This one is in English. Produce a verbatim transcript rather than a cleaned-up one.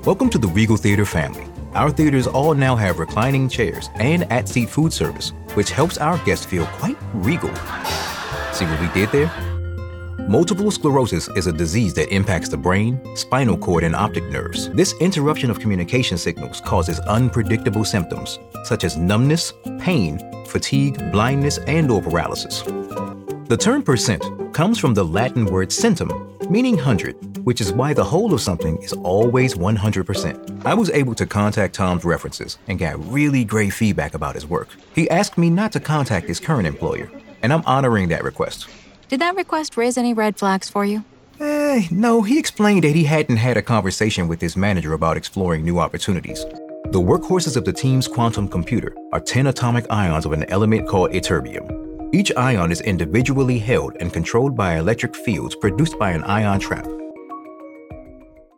Welcome to the Regal Theater family. Our theaters all now have reclining chairs and at-seat food service, which helps our guests feel quite regal. See what we did there? Multiple sclerosis is a disease that impacts the brain, spinal cord, and optic nerves. This interruption of communication signals causes unpredictable symptoms, such as numbness, pain, fatigue, blindness, and/or paralysis. The term percent comes from the Latin word centum, meaning hundred, which is why the whole of something is always one hundred percent. I was able to contact Tom's references and got really great feedback about his work. He asked me not to contact his current employer, and I'm honoring that request. Did that request raise any red flags for you? Eh, no, he explained that he hadn't had a conversation with his manager about exploring new opportunities. The workhorses of the team's quantum computer are ten atomic ions of an element called ytterbium. Each ion is individually held and controlled by electric fields produced by an ion trap.